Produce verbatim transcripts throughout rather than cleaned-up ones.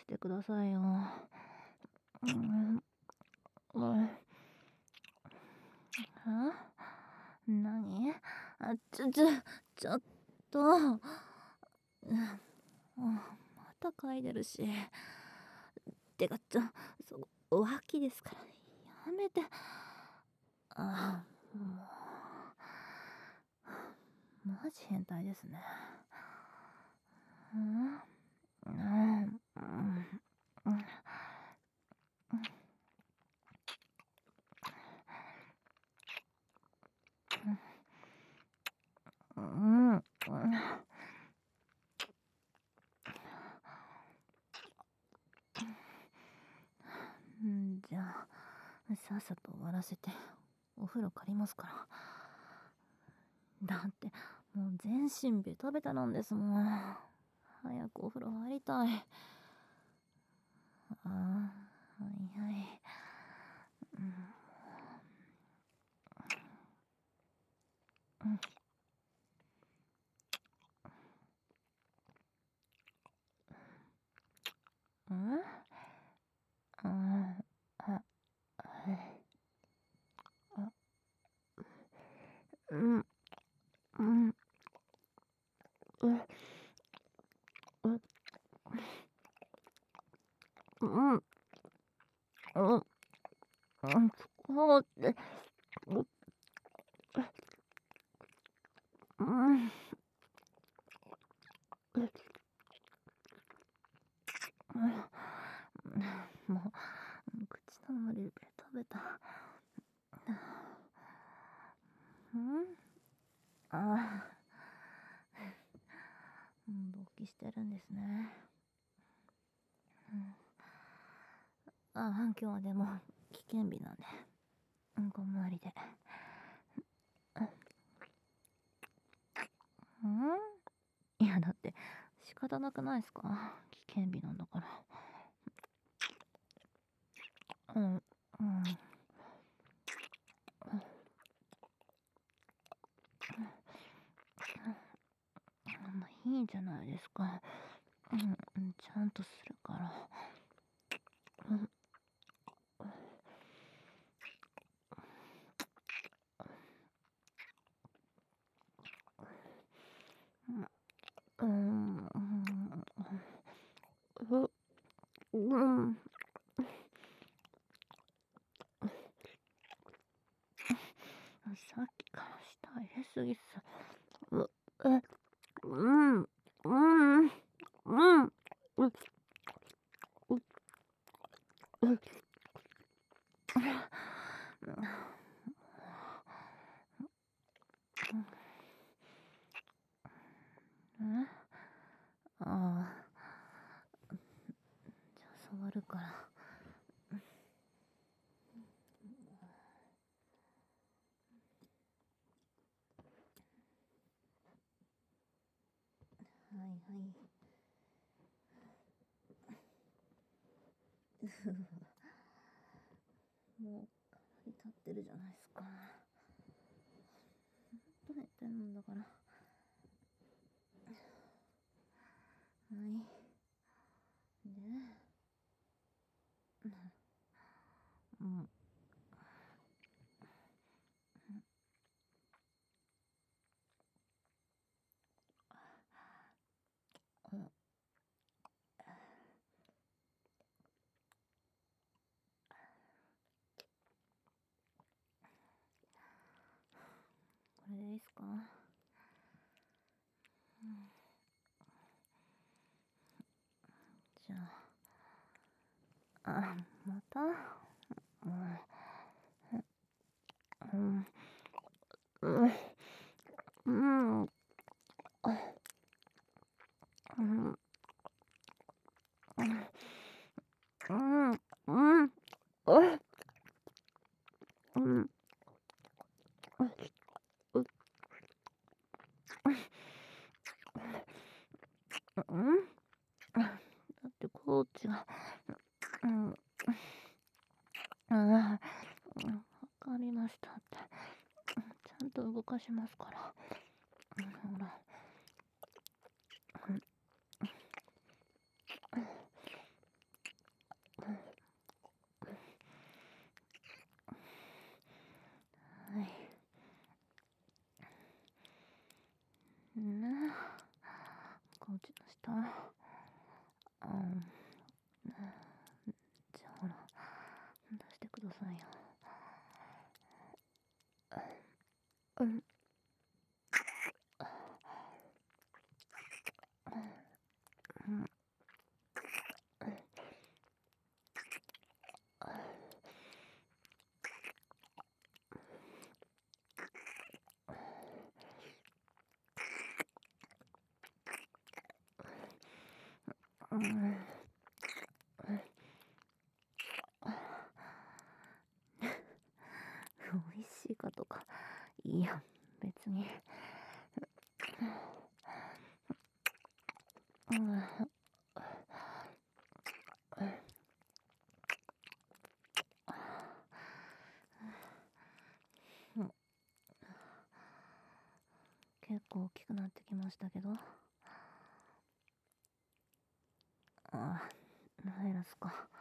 してくださいよ。うん、うん、あ、何？あ、ちょ、ちょ、ちょっと、うん、また嗅いでるし。てか、ちょ、そ、脇ですから、やめて。あ、もう、マジ変態ですね。うん、うん、うん、うん、うん、うん、うん、じゃあ、さっさと終わらせて、お風呂借りますから。だって、もう全身ベタベタなんですもん。早くお風呂入りたい。ああ、はいはい。うん、うん、うん、ああ、はい。あ、うん、うん、うん、うん、うん、うん、うん、そうって、うん、うん、もう、口の周りベタベタ。うん、ああ、勃起してるんですね。うん、ああ、今日はでも危険日なんで、うん、こんまりで。うん、いや、だって仕方なくないですか？危険日なんだから。うん、うん、まあいいじゃないですか。うん、うん、ちゃんとするから。うん、うん、うん、うん、うん、さっきから舌入れすぎっす。う、え、うん、うん、うん、うん、う、う、う、うん、ああ、じゃあ触るから。はいはい。もうかなり立ってるじゃないですか。どうやってんだから。はい。で、うん、うん、これでいいっすか？うん、じゃあ、あ、また、うん、うん、うん、うん、うん、うん、うん、うん、うん、うん、だってコーチが、うん、うん、わかりましたって。ちゃんと動かしますから。うん、ほら。うん、 うん。うん。うん。美味しいかとか、いや、別に。うん。うん。結構大きくなってきましたけど。ああ、入らすか。はい。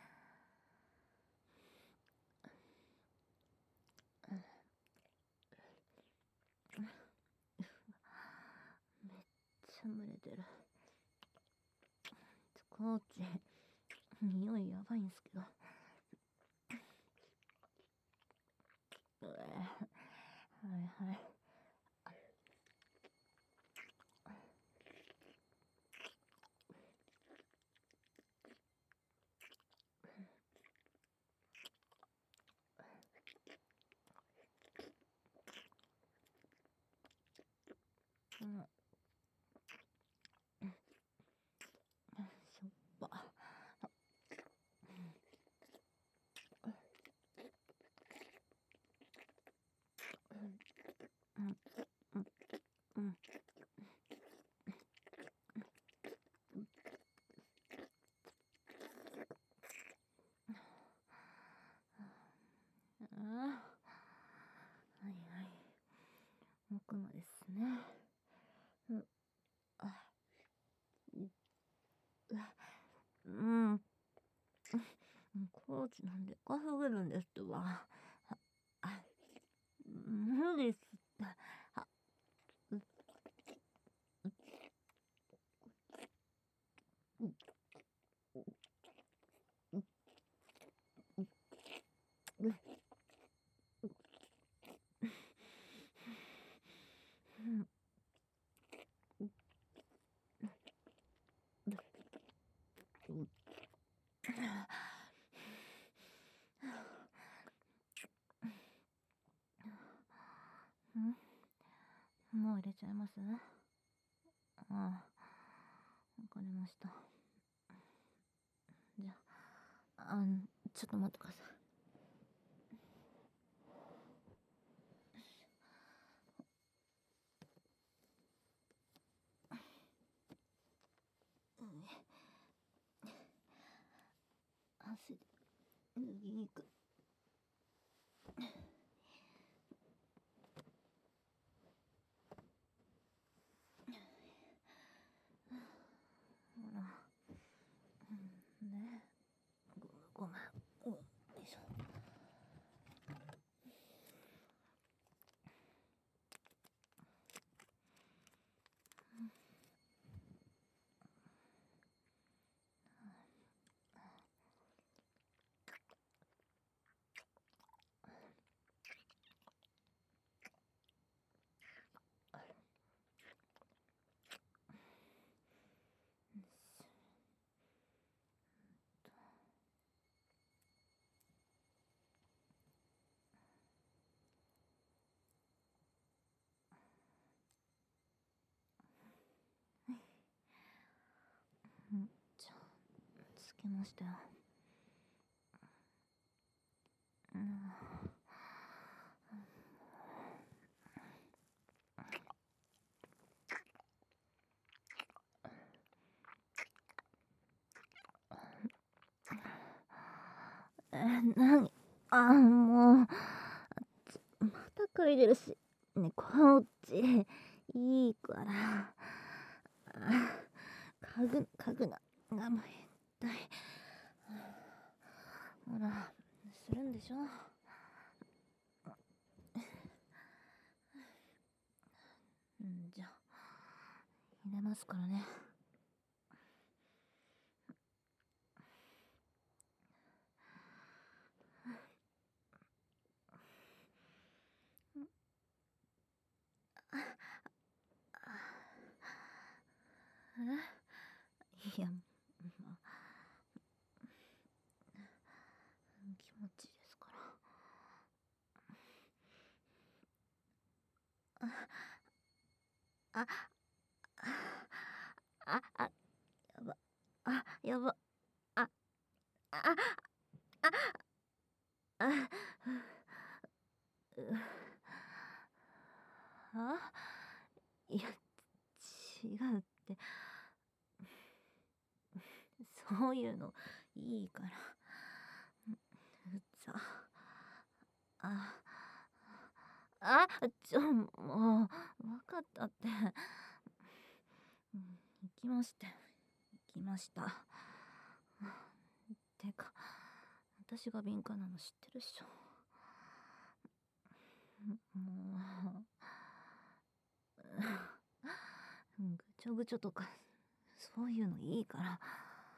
めっちゃ蒸れてる。コーチ、匂いやばいんすけど。うえはいはい。うん。しょっぱ。うん。うん。うん。ああ。はいはい。奥までですね。うん。あ。うん。コーチなんでかすぎるんですわ。あ、無理っすって。あ、う、う、う、う、うん。もう入れちゃいます？ああ、わかりました。じゃあ、あん、ちょっと待ってください。汗で脱ぎにくい。ほら。ね。ごめん。ごめん。よいしょ。うん、じゃあ、つけましたよ。うん。え、なに？あ、もう、また嗅いでるし。ね、コーチ、いいから。あ、嗅ぐ、嗅ぐな。あ、もう痛い。ほら、するんでしょ？うん、じゃあ、入れますからね。 いや、まあ、気持ちいいですから。あ、あ、あ、あ、やば、あ、やば、あ、あ、あ、あ、う、あ、いや、違うって、そういうのいいから。うざ。あ、あ、ちょ、もう、わかったって。うん、行きましたよ。行きました。てか、私が敏感なの知ってるっしょ。もう、ぐちょぐちょとか、そういうのいいから。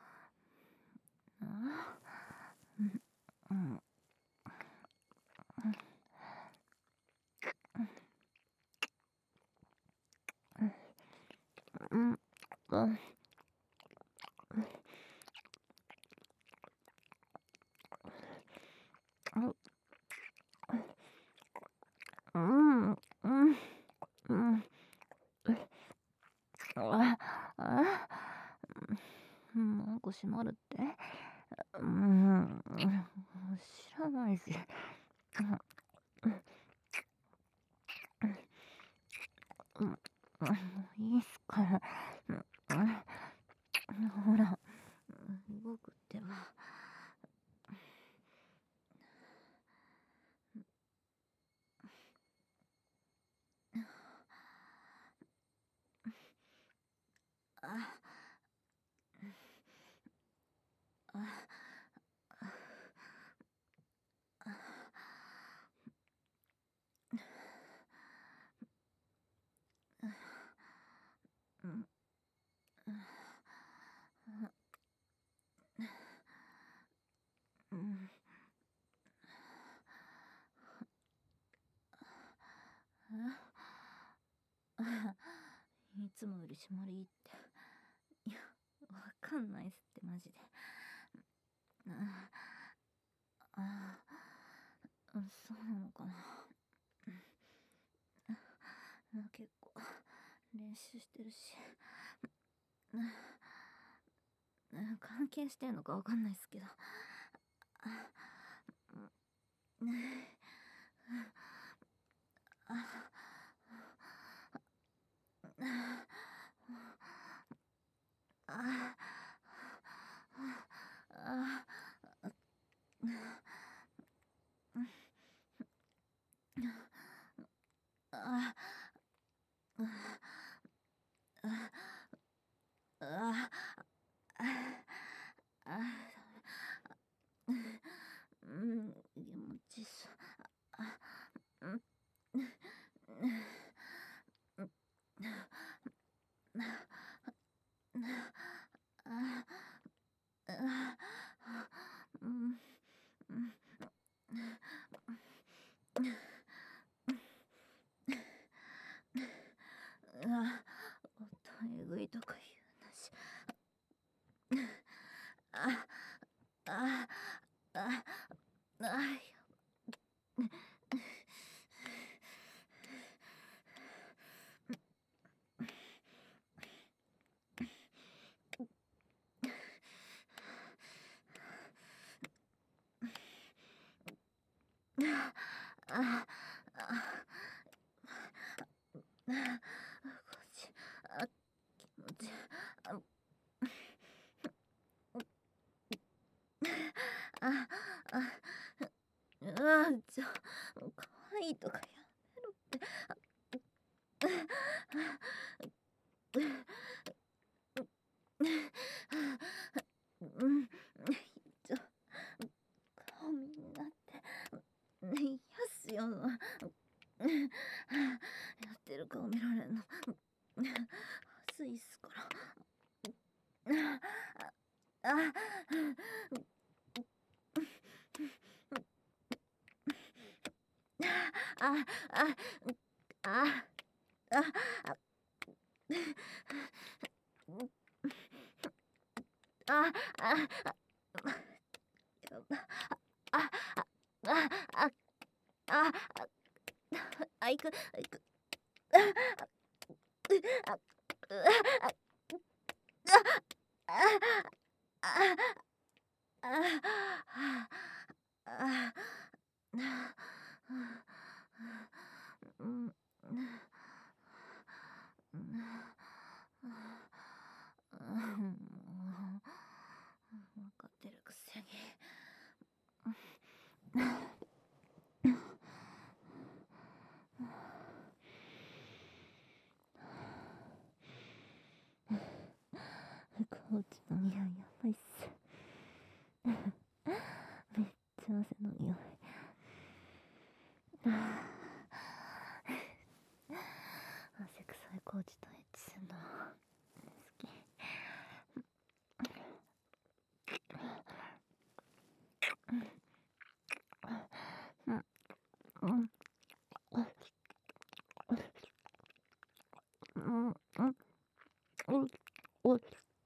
あ、うん、うん、うん、うん、うん、うん、うん、あ、あ、なんか閉まるって。うん、知らないし。うん、もういいっすから。ほら、動くってば。あ、あ、うん、うん、いつもより締まりいいって。いや、わかんないっすってマジで。ああ、そうなのかな。結構練習してるし、関係してんのかわかんないっすけど。うん、気持ちいいっす。うん、うん、うわ、音えぐいとか言うなし。あ、あ、あ、あ、あ、あ、あ、気持ちいい。あ、あ、あ、うわ、ちょ、かわいいとかやめろって。うん、ちょ、顔みんなって。嫌っすよ。やってる顔見られんの。はずいっすから。あ、あ、あ、あ、あ、あ、 あ、あ、あ、やば、あ、あ、あ、あ、あ、あ、あ、いく、いく、あ、あ、あ、あ、あ、あ、あ、うん、分かってるくせに。コーチの匂いやばいっす。めっちゃ汗の匂い。汗臭いコーチとエッチすんの好き。うんうんうんうんうん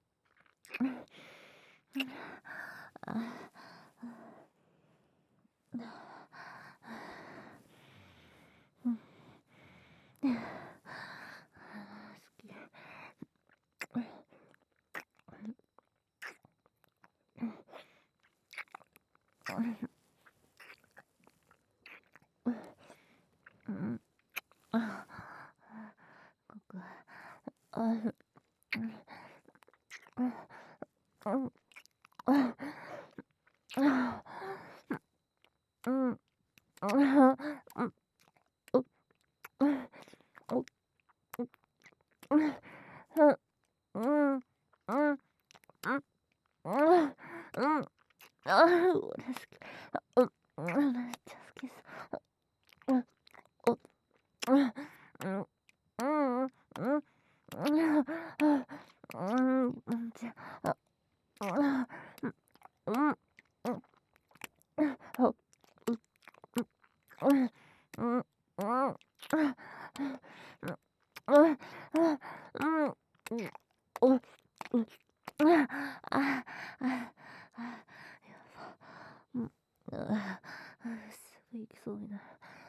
すぐ行きそうになる。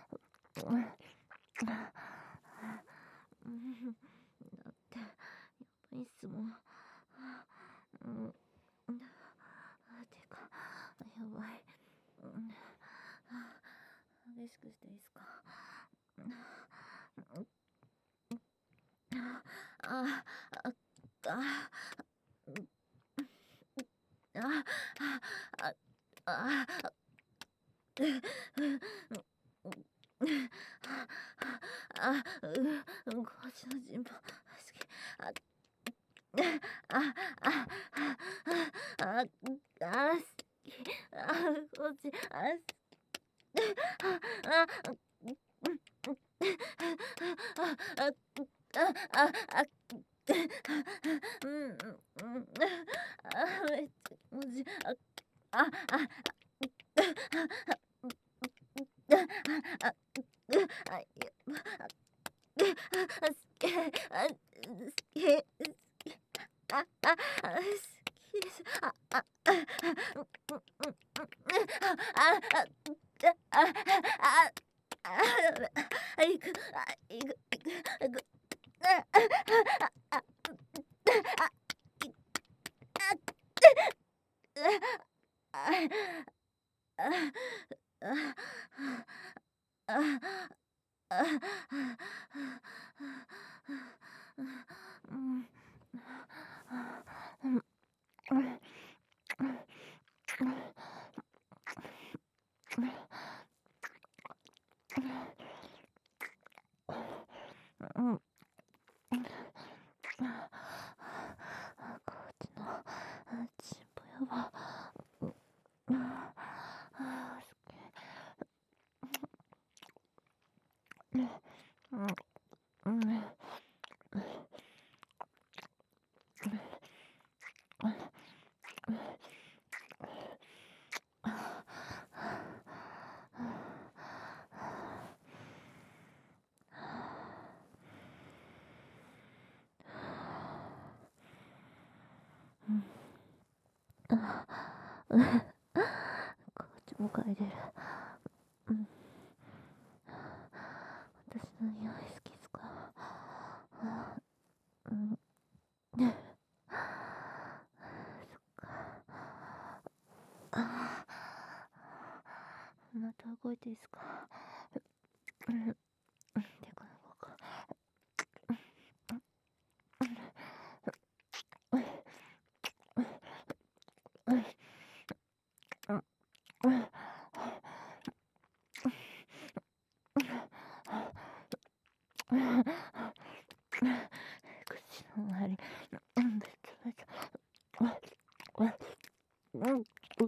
だってやばいっすもん。うん、てかやばい。激しくしていいっすか。あああああああうん、こっちの人望好き。ああああああ好き。あこっちああああああうんうんうんあめっちゃ気持ちいい。ああああああいやあすけあすけあああすきですああああああああいくあいくいくいくあああコーチのチンポやば。 うん、こっちも嗅いでる。うん、私の匂い好きっすか？うん、そっか。あー、また動いていいっすか？うん、でこの子か。口の周り、うん、べちゃべちゃ。うん、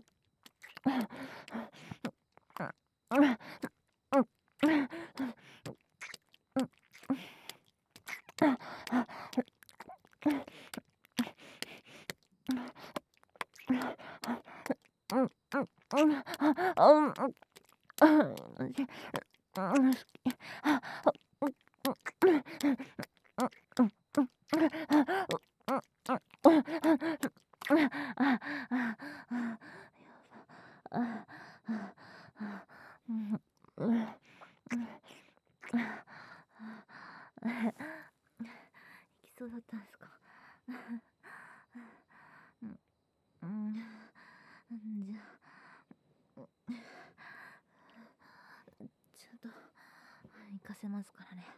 行きそうだったんですか？うん、うん、じゃあ、ちゃんと行かせますからね。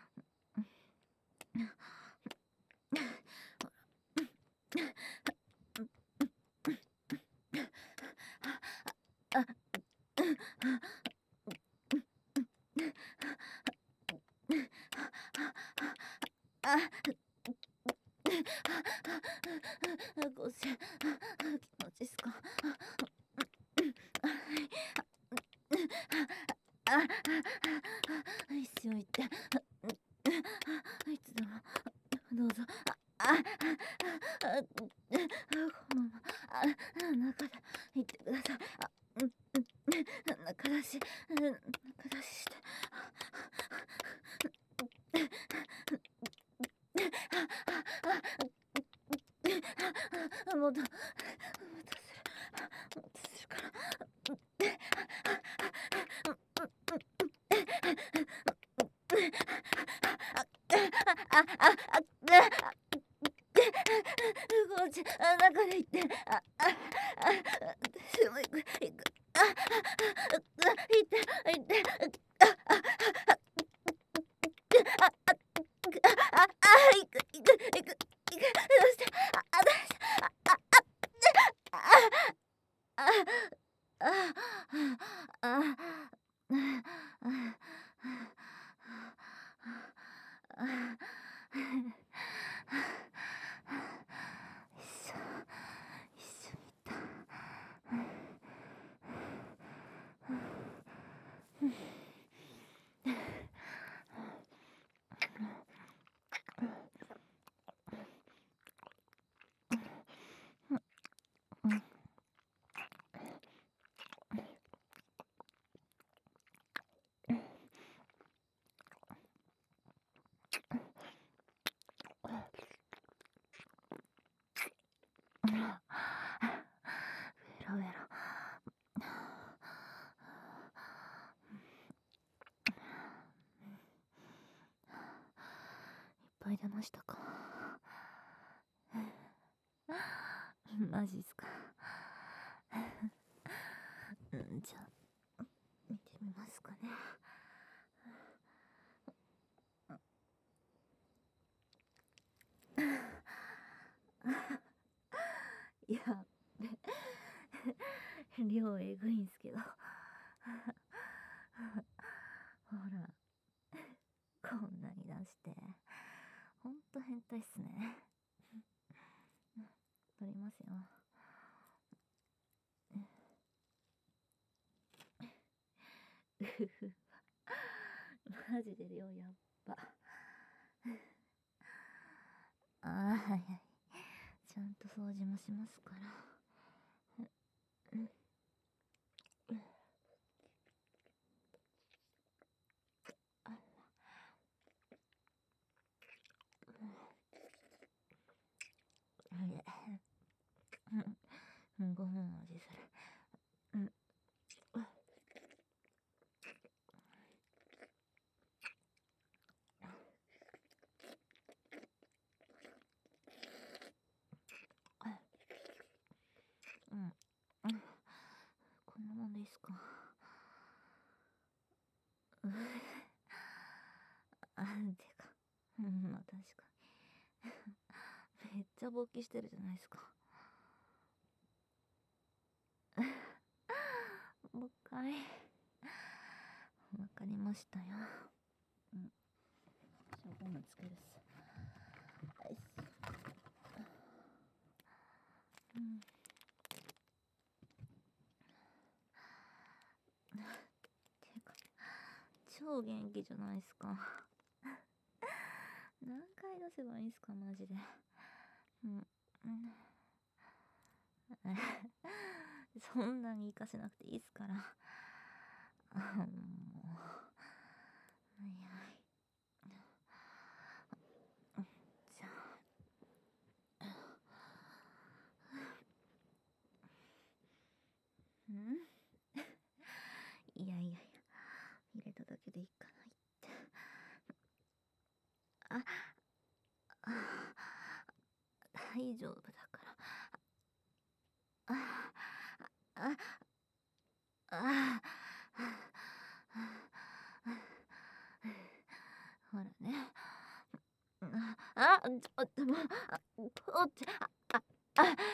あ、ごせん、気持ちいいっすか？一生行って、いつでもどうぞ。あ、あ、このまま、あ、中で行ってください。あ、中出し、中出しして。もっと、もっとする。もっとするから。あ、あ、あ、あ、こっち、あ、中で行って。あ、あ、あ、私も行く、行く。あ、あ、行って、行って。あ、あ、あ、あ、あ、あ、行く、行く、行く、行く。どうして、あ、あ、あ、あ、あ、あ、あ、あ、ベロベロ。いっぱい出ましたか？マジっすか？うん、じゃあ見てみますかね。いや、量えぐいんすけど。ほら、こんなに出して。ほんと変態っすね。取りますよ。うふふ。マジで量やっば。ああ、はいはい。ちゃんと掃除もしますから。うん。あら。うん。 ご飯の味する。うん。うん。うん。こんなもんでいいっすか。うあ、てか、うん、まあ確かに。めっちゃ勃起してるじゃないですか。もう一回。わかりましたよ。うん。じゃあゴムつけるっす。よいしょ。うん。てか、超元気じゃないっすか。何回出せばいいんすか、マジで。うん。うん。そんなに活かせなくていいっすから。あ、もう。はいはい。じゃあ。んいやいやいや、入れただけでいかないって。あ、あ、大丈夫だから。あ、あ、あ、ほらね。あ、あ、ちょっともう、あ、おって、あ、あ、